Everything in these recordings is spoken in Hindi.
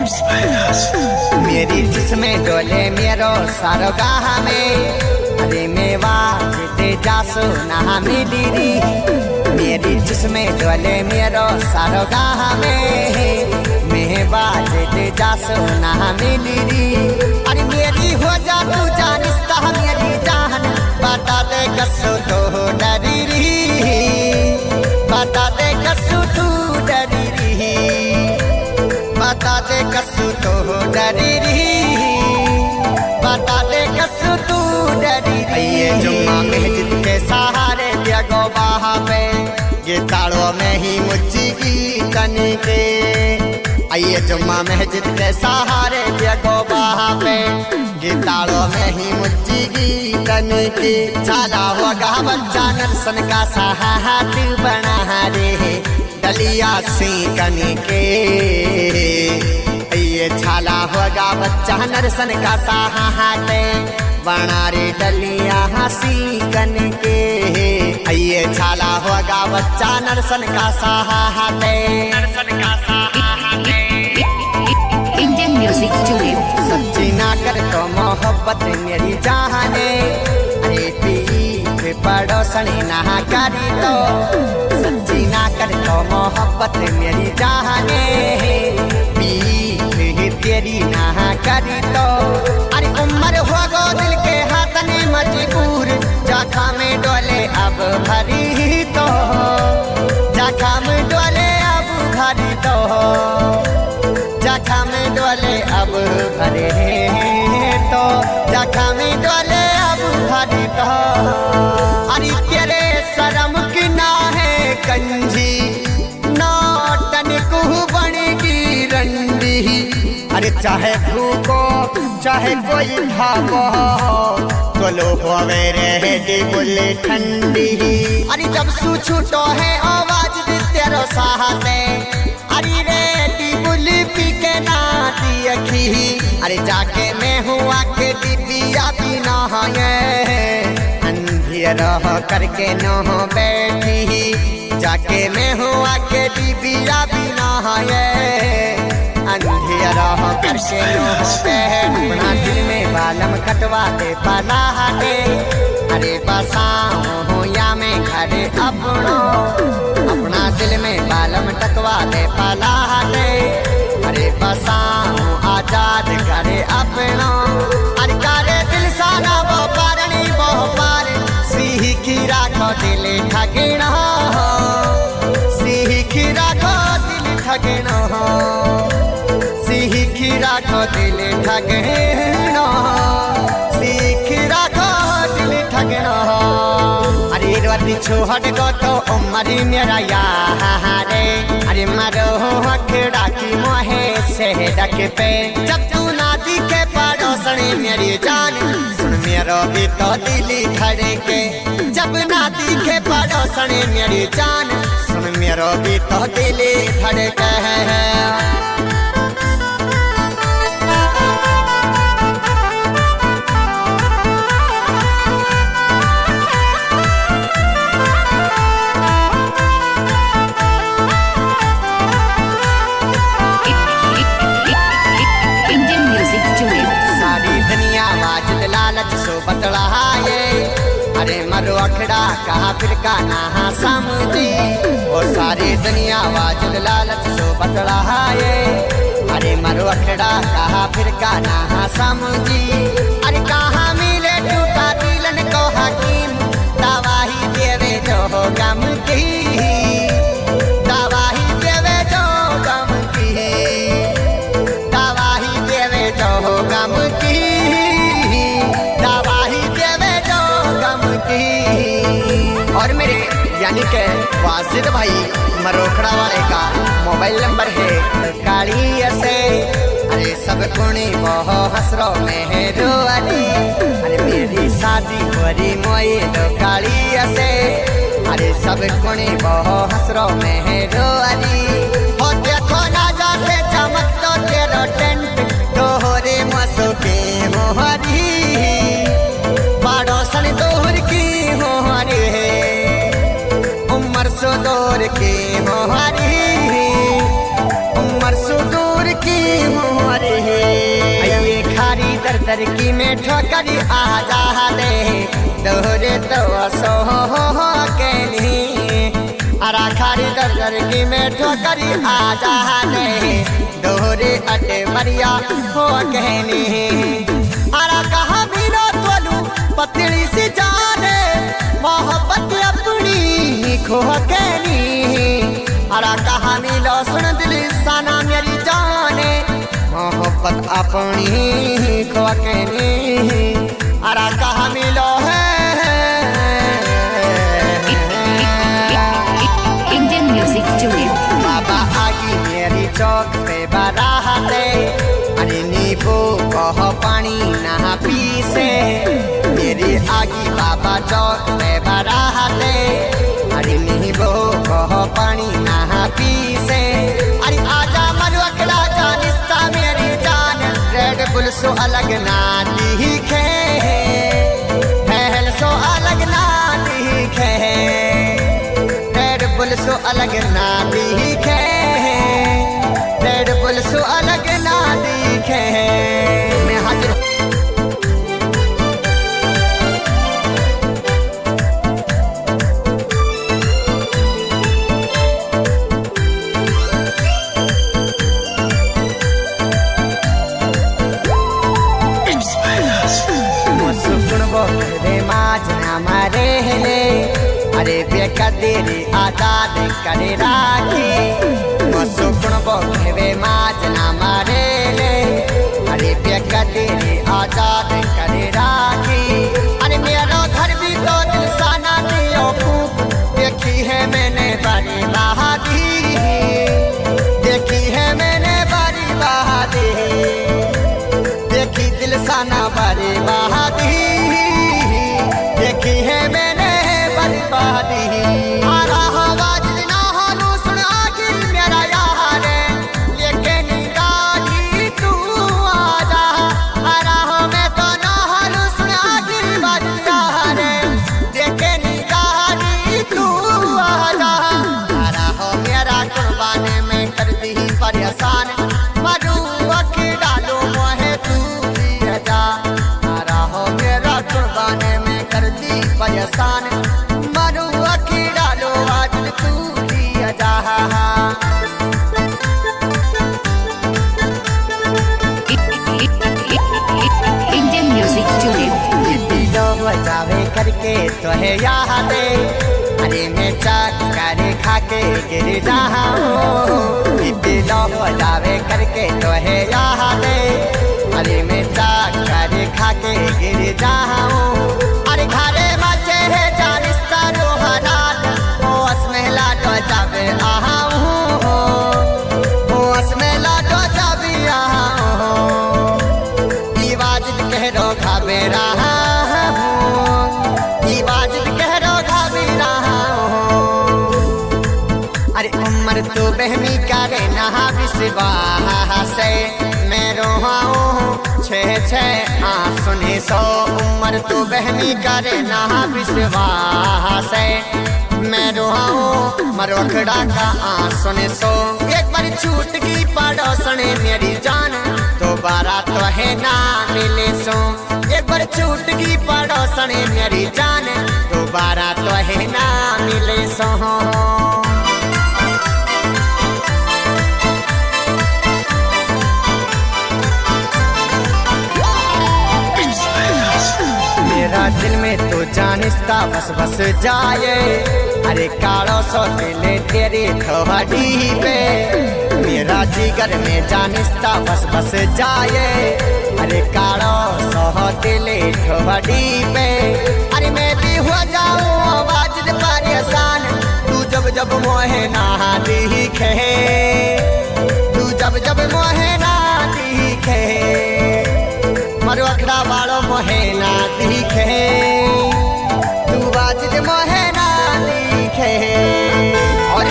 मेरी जिसमें डोले मेरो सारो गाह में, अरे मेवा दे जासो ना मिली री। मेरी जिसमें डोले मेरो सारो गाह में, मेवा दे जासो ना मिली री। अरे मेरी हो जा तू जानिस्ता मेरी जान, बता दे कसो तो डरी री, बता दे कसो तू डरी री, बता दे कसो तो डरी री, बता दे कसो तू डरी री। ये जुम्मा मस्जिद के सहारे दिया गो बाहा पे, ये ताड़ों में ही मुझी की कनी के। आइए जुम्मा मस्जिद के सहारे दिया गो बाहा पे, ये ताड़ों में ही मुझी की कनी के। छाला होगा बच्चा नरसन का सहात बना रे, डलिया सी कनी के। ये छाला होगा बच्चा नरसन का सहात बना रे, डलिया हसी कन के। ये छाला होगा बच्चा नरसन का सहात, इंडियन म्यूजिक स्टूडियो। सच्ची ना कर तो मोहब्बत मेरी जाने, अरे पी पड़ोसनी ना करी तो। सच्ची ना कर तो मोहब्बत मेरी जाने, पी तेरी ना करी तो। अरे उम्र हो गो दिल के हाथने मजबूर, जाखा में डोले अब भरी तो, जाखा में डोले अब भरी तो, जाखा में डोले अब भरे तो, जाखा में डोले अब भरी तो। अरे तेरे शर्म की ना है कंजी, नौटन कुह बनेगी रंडी। अरे चाहे भूको चाहे कोई भागो, तो लो होवे रे बुले ठंडी। अरे जब सू छूटो है आवाज दे तेरो साहते, अरे रे बुली पी के नाती अखी। अरे जाके मैं हुआ के दिया बिना है, अंधिया करके न बैठी। जाके मैं हुआ के दिया बिना है, अंधिया करके अपना दिल में बालम कटवा दे पाला हटे। अरे बसाओ या में घरे अपनो, अपना दिल में बालम टकवा दे पाला हटे। अरे बसाओ आजाद करे अपनो, अरे करे दिल साना वो पारनी वो पार। सीखी राखो दिल ठगना, सीखी राखो दिल ठगना, सीख राखो दिल ठगना, सीख राखो दिल ठगना। अरे रोटी छोड़ गो तो उमरी मेरा यारे, अरे मरो अखड़ा की मोहे से डक पे। जब तू ना दिखे पड़ोसनी मेरी जान, सुन मेरो भी तो दिली खड़े के। जब ना दिखे पड़ोसनी मेरी जान, सुन मेरो भी तो दिली धड़के है। बतलाए अरे मरो अखड़ा कहा फिर का ना समझी, और सारी दुनिया वाजिद लालच सो बतलाए। अरे मरो अखड़ा कहा फिर का ना समझी, अरे कहा मिले टूटा दिलन को हकीम, दवाही देवे जो गम की, दवाही देवे जो गम की, दवाही देवे जो गम की, और मेरे यानी के वाजिद भाई मरोखड़ा वाले का मोबाइल नंबर है काली से। अरे सब कुणी वो हसरो में है रोअली, अरे मेरी शादी होरी मोई लो काली से। अरे सब कुणी वो हसरो में है रोअली, हो देखो ना जाते चमक तो तेरो टेंट, तोहरे मसो के मोहरी, पड़ोसन दूर की मोहरी है, उम्र सो दूर की मोहरी, उम्र सो दूर की मोहरी। दर की में ठोकरी आ जा दे दोहरे तो सो के नहीं अरा खारी दर की में ठोकरी आ जा दे दोहरे अटे मरिया हो कहनी अरा कहा बिना तोलू पतली सी जाने मोहब्बत अपनी खो कहनी अरा कहा मिलो सुन दिल साना मेरी जाने मोहब्बत अपनी खो कहनी अरा कहा मिलो है Indian Music Studio. बाबा आगी मेरी चौक पे बाराते अरे नींबू कह पानी ना पी से मेरी आगी बाबा चौक पे बाराते अरे नींबू कह पानी ना पी से अरे आजा मलुकड़ा जानिस्ता मेरी जान रेड बुल सो अलग ना दिखे पहल सो अलग ना दिखे रेड बुल सो अलग ना दिखे रेड बुल सो अलग ना दिखे मैं हाजिर मारे ले अरे बेकदरी आजाद करे राखी मसुकुण बोखे माज ना मारे ले अरे बेकदरी आजाद करे राखी अरे मेरा घर भी तो दिल साना दियो फूक देखी है मैंने बड़ी बहादी देखी है मैंने बड़ी बहादी देखी दिल साना बड़ी बहादी देखी है मैंने बर्बादी आरा आवाज ना हालू सुना गिर मेरा यार लेकिन गाड़ी तू आजा आरा मैं तो ना हालू सुना गिर बाज यार लेकिन गाड़ी तू आजा आरा हो मेरा कुर्बाने में कर दी परेशान मरू अख डालो मोहे तू जा आरा हो मेरा कुर्बाने में कर दी परेशान मरू अखी डालो आज तू दिया जा Indian Music Studio. दिलो बजावे करके तो है याद अरे मैं चक्कर खाके गिर जाऊं दिलो बजावे करके तो है याद अरे मैं चक्कर खाके गिर जाऊं अरे घरे मचे है जानिस्ता रोहनान होश में लाडो जावे आऊं होश में लाडो जावे आऊं दीवाजिद कह रो खावे रहा हूं दीवाजिद कह रो खावे रहा हूं अरे उम्र तो बहमी करे ना विश्वास से मैं रोहाऊं छे सुने सो उम्र तो बहमी करे ना विश्वास मैं रोहाऊं मरोखड़ा का सुने सो एक बार छूट गई पड़ोसने मेरी जान दोबारा तो है ना मिले सो एक बार छूट गई पड़ोसने मेरी जान दोबारा तो है ना मिले सो मेरा दिल में तो जानिस्ता बस बस जाए अरे कालो सो दिल तेरी थोड़ी पे मेरा जिगर में जानिस्ता बस बस जाए अरे कालो सो दिल थोड़ी पे अरे मैं भी हो जाऊं आवाज परेशान तू जब जब मोहे ना दिखे तू जब जब मोहे ना दिखे मरो अखड़ा वालो मोहे ना दिखे तू बाजिद मोहे ना दिखे और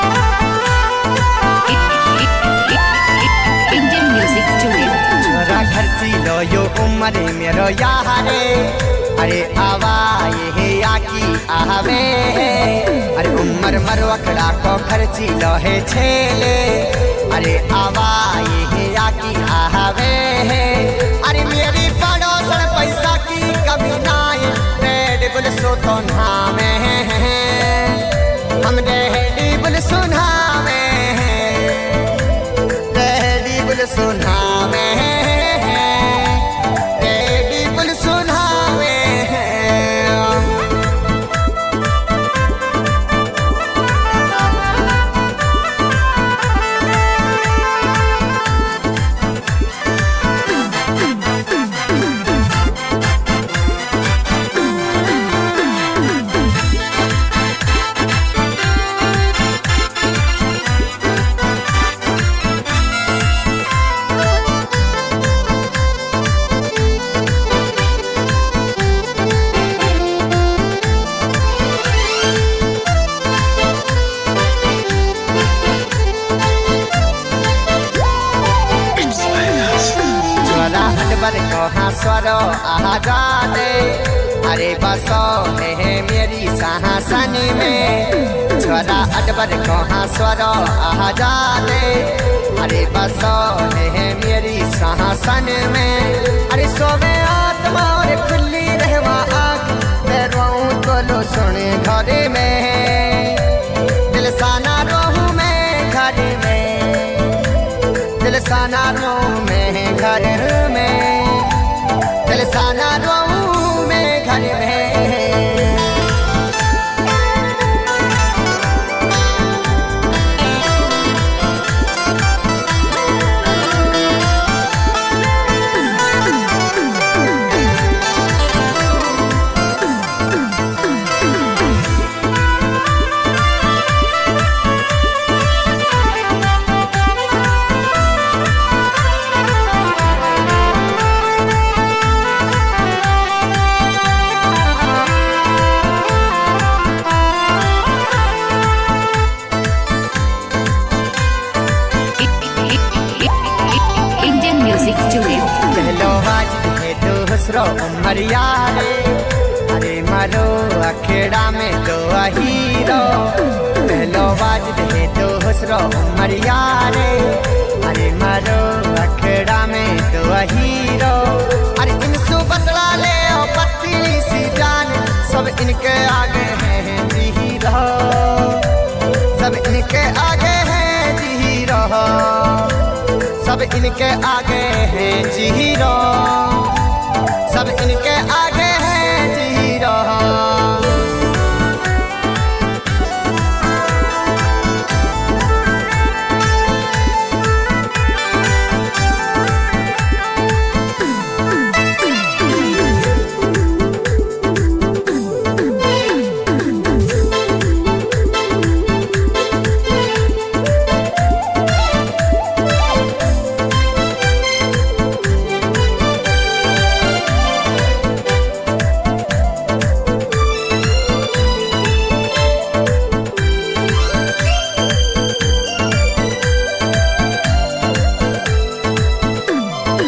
Indian Music Studio. छोरा खर्ची लो यो उम्र मेरो यारे अरे आवा ये आकी आवे अरे उम्र मरो अखड़ा को खर्ची लो है छेले अरे आवा ये आकी आवे अरे मेरी अकबर को हंसरो आजादे अरे बसो है मेरी शासन में छोरा अकबर को हंसरो आजादे अरे बसो है मेरी शासन में अरे सोवे आत्मा और खुली रहवा आग मैं रोऊं तो लो सुने घर में दिल साना रोहूं मैं घर में दिल साना रोऊं मैं घर में दिल साना रोऊं मैं घर में पहलो वाजिद है दूसरो उमरिया रे अरे मरो अखेड़ा में दो हीरो पहलो वाजिद है दूसरो उमरिया रे अरे मरो अखेड़ा में दो हीरो अरे इनसु बदला ले ओ पतली सी जान सब इनके आगे हैं हीरो सब इनके आगे हैं हीरो सब इनके आगे हैं जीरो सब इनके आगे